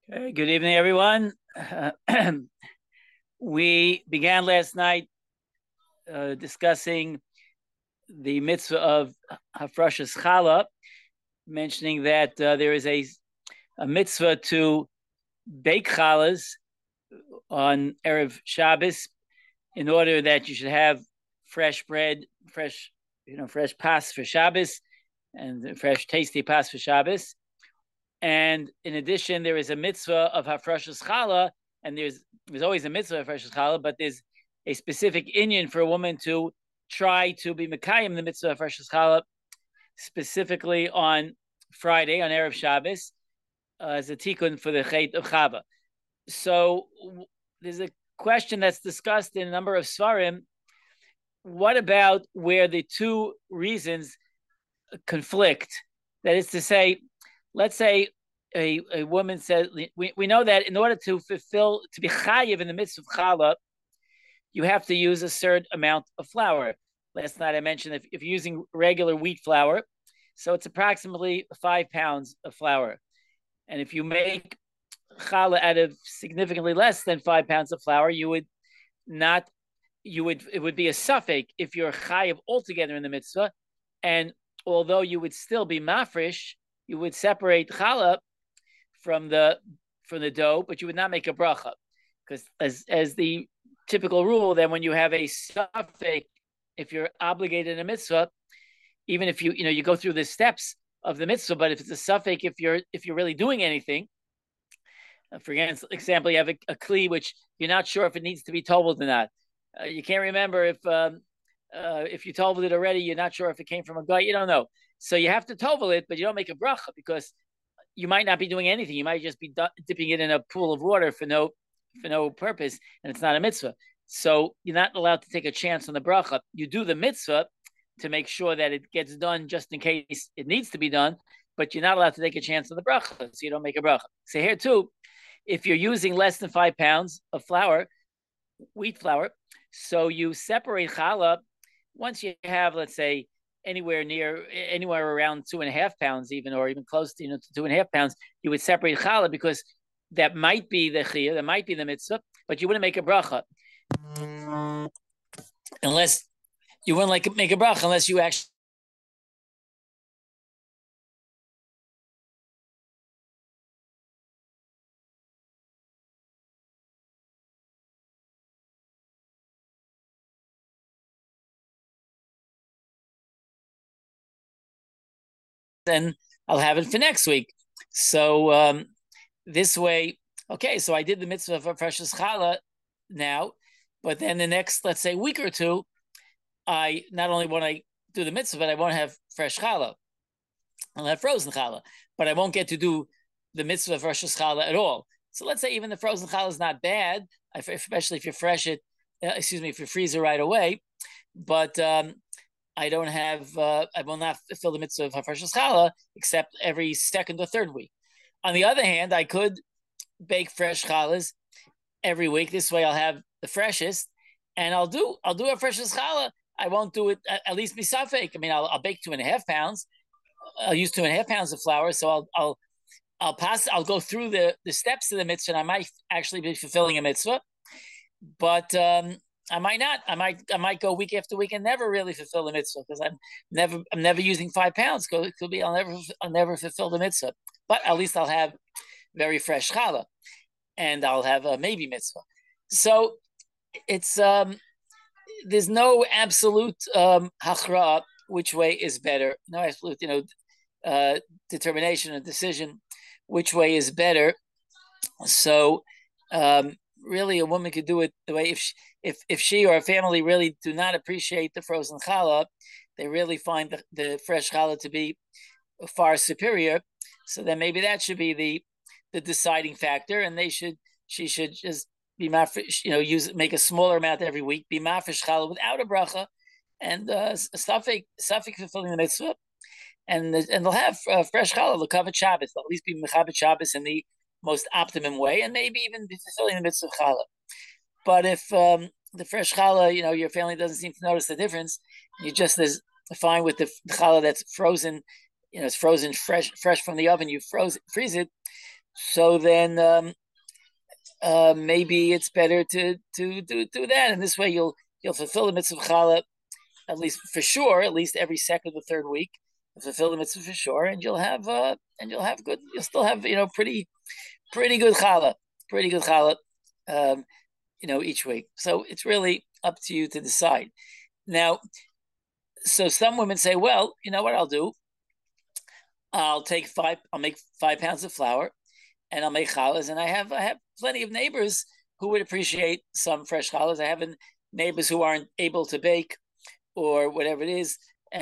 Okay, good evening, everyone. We began last night discussing the mitzvah of Hafrashas Challah, mentioning that there is a mitzvah to bake challahs on Erev Shabbos in order that you should have fresh bread, fresh pas for Shabbos, and fresh tasty pas for Shabbos. And in addition, there is a mitzvah of Hafrashas Challah, and there's always a mitzvah of Hafrashas Challah, but there's a specific inyan for a woman to try to be Mekayim the mitzvah of Hafrashas Challah, specifically on Friday, on Erev Shabbos, as a tikkun for the Chet of Chava. So there's a question that's discussed in a number of Svarim. What about where the two reasons conflict? That is to say, let's say a woman says, we know that in order to be chayiv in the midst of challah, you have to use a certain amount of flour. Last night I mentioned if you're using regular wheat flour, so it's approximately 5 pounds of flour. And if you make challah out of significantly less than 5 pounds of flour, it would be a suffix if you're chayiv altogether in the mitzvah. And although you would still be mafresh, you would separate challah from the dough, but you would not make a bracha, because as the typical rule, then when you have a suffix, if you're obligated in a mitzvah, even if you go through the steps of the mitzvah, but if it's a suffix, if you're really doing anything, for example, you have a kli which you're not sure if it needs to be toveled or not. You can't remember if you toveled it already. You're not sure if it came from a guy. You don't know. So you have to tovel it, but you don't make a bracha because you might not be doing anything. You might just be dipping it in a pool of water for no purpose, and it's not a mitzvah. So you're not allowed to take a chance on the bracha. You do the mitzvah to make sure that it gets done just in case it needs to be done, but you're not allowed to take a chance on the bracha, so you don't make a bracha. So here too, if you're using less than 5 pounds of flour, wheat flour, so you separate challah. Once you have, let's say, anywhere around 2.5 pounds, or even close to 2.5 pounds, you would separate challah because that might be the chiyah, that might be the mitzvah, but you wouldn't make a bracha unless you wouldn't make a bracha unless you actually. Then I'll have it for next week. So this way, okay, so I did the mitzvah for Precious Challah now, but then the next, let's say, week or two, I not only want to do the mitzvah, but I won't have fresh challah. I'll have frozen challah, but I won't get to do the mitzvah of Precious Challah at all. So let's say even the frozen challah is not bad, especially if you if you freeze it right away. But I don't have, I will not fulfill the mitzvah of Hafrashas Challah except every second or third week. On the other hand, I could bake fresh challahs every week. This way I'll have the freshest, and I'll do a Hafrashas Challah. I won't do it at least misafek. I mean, I'll bake 2.5 pounds. I'll use 2.5 pounds of flour. So I'll go through the steps of the mitzvah, and I might actually be fulfilling a mitzvah. But I might not. I might go week after week and never really fulfill the mitzvah because I'm never using 5 pounds. It could be I'll never fulfill the mitzvah. But at least I'll have very fresh challah, and I'll have a maybe mitzvah. So it's there's no absolute hachra which way is better. No absolute determination or decision which way is better. So really a woman could do it the way if she or her family really do not appreciate the frozen challah, they really find the fresh challah to be far superior. So then maybe that should be the deciding factor, and she should just be mafresh, make a smaller amount every week, be mafresh challah without a bracha, and suffix fulfilling the mitzvah, and they'll have fresh challah l'kavet Shabbos. They'll at least be mechavet Shabbos in the most optimum way, and maybe even be fulfilling the mitzvah of challah. But if the fresh challah, your family doesn't seem to notice the difference, you just as fine with the challah that's frozen, it's frozen fresh from the oven, you freeze it, So then maybe it's better to do that, and this way you'll fulfill the mitzvah of challah at least for sure, at least every second or third week. You'll fulfill the mitzvah for sure, and you'll have good. You'll still have pretty good challah, pretty good challah, um, each week. So it's really up to you to decide. Now, so some women say, well, you know what I'll do? I'll make 5 pounds of flour and I'll make challahs. And I have plenty of neighbors who would appreciate some fresh challahs. I have neighbors who aren't able to bake or whatever it is,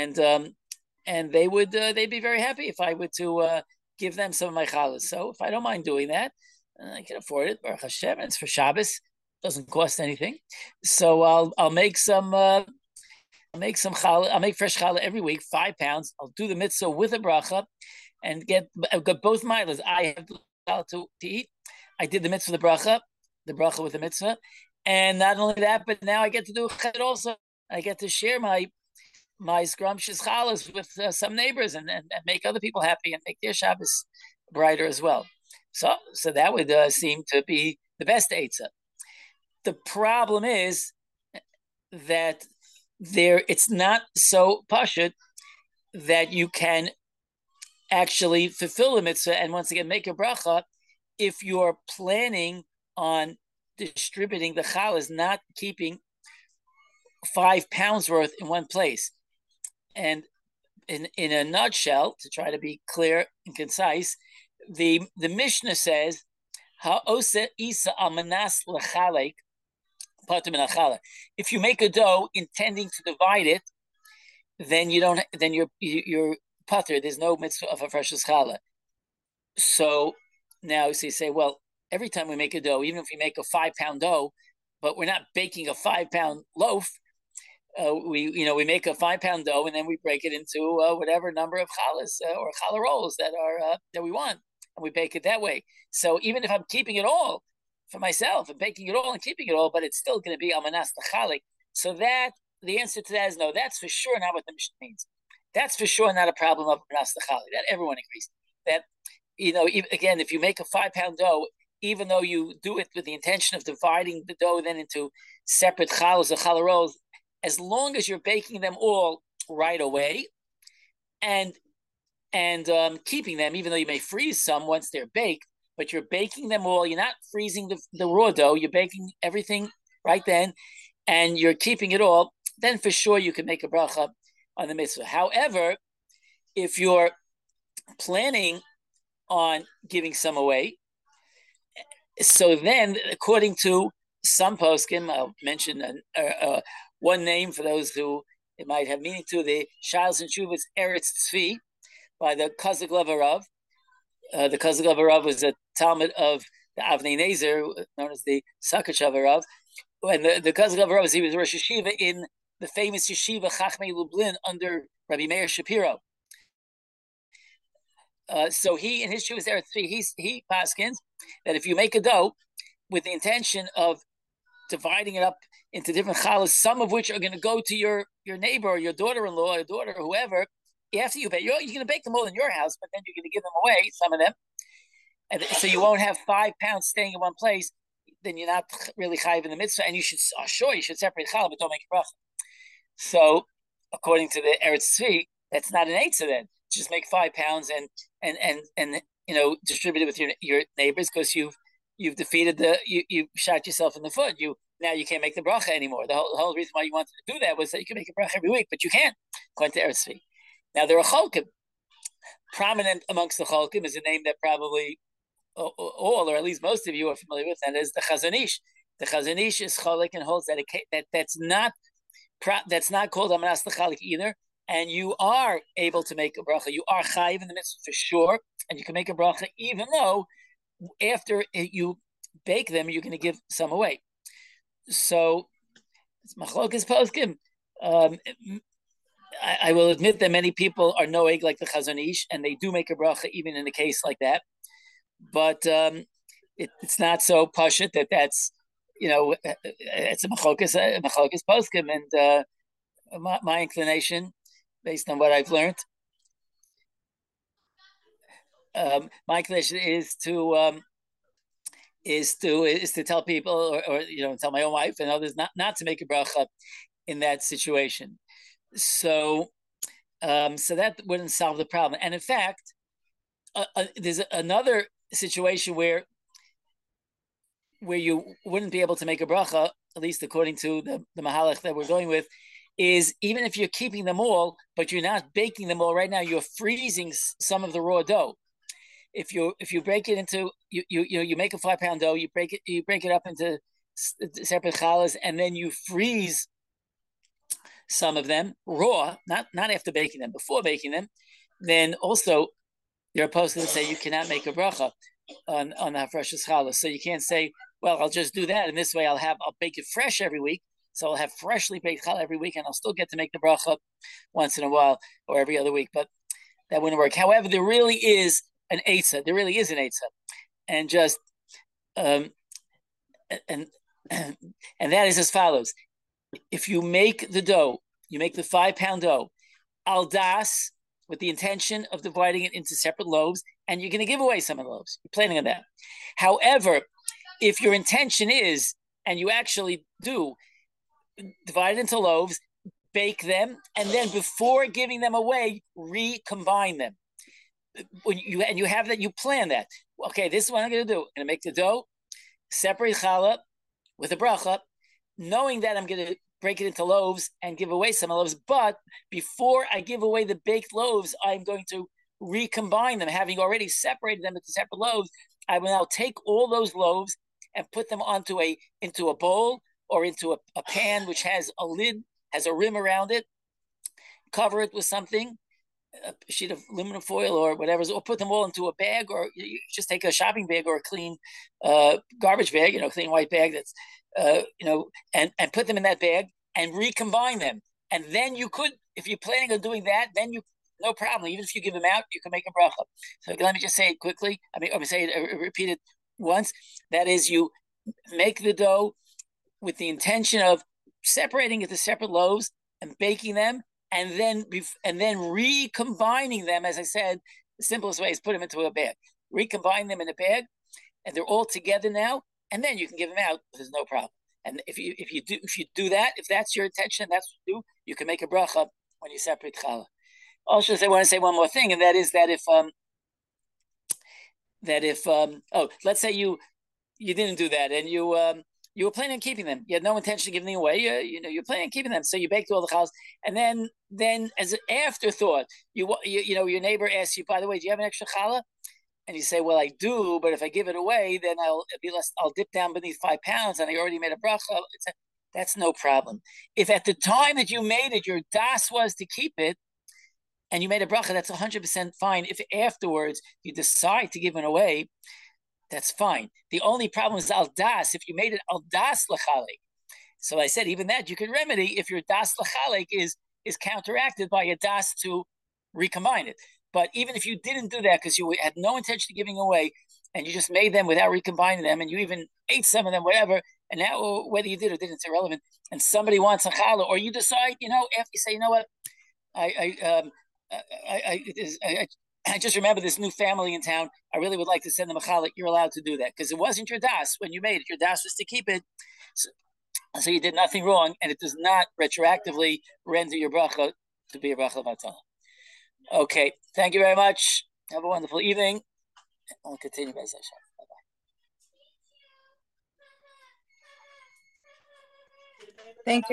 and they'd be very happy if I were to give them some of my challahs. So if I don't mind doing that, I can afford it. Baruch Hashem, and it's for Shabbos, doesn't cost anything. So I'll make some. I'll make some challah. I'll make fresh challah every week, 5 pounds. I'll do the mitzvah with a bracha, and I've got both milas. I have challah to eat. I did the mitzvah, the bracha with the mitzvah, and not only that, but now I get to do chet also. I get to share my scrumptious challahs with some neighbors and make other people happy and make their Shabbos brighter as well. So that would seem to be the best eitzah. The problem is that it's not so pashut that you can actually fulfill the mitzvah and once again make a bracha if you're planning on distributing the challahs, not keeping 5 pounds worth in one place. And in a nutshell, to try to be clear and concise, the Mishnah says, "Ha'osa isa amanas lechalek patim and If you make a dough intending to divide it, then you're pater. There's no mitzvah of a fresh challah. So now, so you say, well, every time we make a dough, even if we make a 5 pound dough, but we're not baking a 5 pound loaf. We make a 5 pound dough and then we break it into whatever number of challahs or challah rolls that we want, and we bake it that way. So even if I'm keeping it all for myself and baking it all and keeping it all, but it's still going to be amanas tachalik. So that the answer to that is no. That's for sure not what the Mishnah means. That's for sure not a problem of amanas tachalik. That everyone agrees. That again, if you make a 5 pound dough, even though you do it with the intention of dividing the dough then into separate challahs or challah rolls, as long as you're baking them all right away and keeping them, even though you may freeze some once they're baked, but you're baking them all. You're not freezing the raw dough. You're baking everything right then, and you're keeping it all. Then for sure you can make a bracha on the mitzvah. However, if you're planning on giving some away, so then according to some poskim, I'll mention one name for those who it might have meaning to, the Shalos and Shuvas Eretz Tzvi by the Kozak Rav. The Kozak Rav was a Talmud of the Avnei Nezer, known as the Sakachav Rav. And the Kozak Rav, he was Rosh Yeshiva in the famous Yeshiva Chachmei Lublin under Rabbi Meir Shapiro. So he, in his Shuvas Eretz Tzvi, he paskins that if you make a dough with the intention of dividing it up into different challahs, some of which are going to go to your neighbor or your daughter-in-law, your daughter, or whoever. After you bake, you're going to bake them all in your house, but then you're going to give them away, some of them, and so you won't have 5 pounds staying in one place. Then you're not really chayiv in the mitzvah, and you should separate challah, but don't make a bracha. So, according to the Eretz Tzvi, that's not an eitzah then. Just make 5 pounds and distribute it with your neighbors, because you've defeated you shot yourself in the foot. Now you can't make the bracha anymore. The whole reason why you wanted to do that was that you can make a bracha every week, but you can't, according to Eretz Tzvi. Now there are cholkim. Prominent amongst the cholkim is a name that probably all, or at least most of you are familiar with, and is the Chazon Ish. The Chazon Ish is cholik and holds that's not called amanas l'chalik either, and you are able to make a bracha. You are chayiv in the mitzvah for sure, and you can make a bracha even though after you bake them, you're going to give some away. So it's machlokas poskim. I will admit that many people are noeg like the Chazon Ish, and they do make a bracha even in a case like that. But it's not so pashut that's it's a machlokas poskim, and my inclination, based on what I've learned, my condition is to tell people, or tell my own wife and others not to make a bracha in that situation. So so that wouldn't solve the problem. And in fact, there's another situation where you wouldn't be able to make a bracha, at least according to the mahalach that we're going with, is even if you're keeping them all, but you're not baking them all right now, you're freezing some of the raw dough. If you break it into you make a 5-pound dough, you break it up into separate challahs, and then you freeze some of them raw, not after baking them, before baking them, then also you're supposed to say you cannot make a bracha on the hafreshus challah. So you can't say, well, I'll just do that, and this way I'll bake it fresh every week. So I'll have freshly baked challah every week, and I'll still get to make the bracha once in a while or every other week. But that wouldn't work. However, there really is an eitzah. There really is an eitzah, and just and that is as follows: if you make the dough, you make the 5-pound dough, al das, with the intention of dividing it into separate loaves, and you're going to give away some of the loaves. You're planning on that. However, if your intention is, and you actually do, divide it into loaves, bake them, and then before giving them away, recombine them. When you have that, you plan that. Okay, this is what I'm going to do. I'm going to make the dough, separate challah with a bracha, knowing that I'm going to break it into loaves and give away some loaves. But before I give away the baked loaves, I'm going to recombine them. Having already separated them into separate loaves, I will now take all those loaves and put them into a bowl or into a pan which has a lid, has a rim around it, cover it with something, a sheet of aluminum foil or whatever, or put them all into a bag, or you just take a shopping bag or a clean garbage bag, clean white bag that's, and put them in that bag and recombine them. And then you could, if you're planning on doing that, then no problem. Even if you give them out, you can make a bracha. So let me just say it quickly. Repeat it once. That is, you make the dough with the intention of separating it to separate loaves and baking them, and then recombining them. As I said, the simplest way is put them into a bag. Recombine them in a bag, and they're all together now. And then you can give them out. There's no problem. And if you do that, if that's your intention, that's what you do. You can make a bracha when you separate challah. Also, I want to say one more thing, and that is that if let's say you didn't do that, and you were planning on keeping them. You had no intention of giving them away. You're planning on keeping them. So you baked all the challahs, and then as an afterthought, your neighbor asks you, by the way, do you have an extra challah? And you say, well, I do, but if I give it away, then I'll dip down beneath 5 pounds, and I already made a bracha. That's no problem. If at the time that you made it, your das was to keep it, and you made a bracha, that's 100% fine. If afterwards you decide to give it away, that's fine. The only problem is al das. If you made it al das lachalik, so I said even that you can remedy if your das lachalik is counteracted by a das to recombine it. But even if you didn't do that because you had no intention of giving away, and you just made them without recombining them, and you even ate some of them, whatever, and now whether you did or didn't, it's irrelevant. And somebody wants a challah, or you decide, after you say, you know what, I just remember this new family in town. I really would like to send them a challah. You're allowed to do that because it wasn't your das when you made it. Your das was to keep it. So you did nothing wrong, and it does not retroactively render your bracha to be a bracha batala. Okay, thank you very much. Have a wonderful evening. I'll continue by session. Thank you.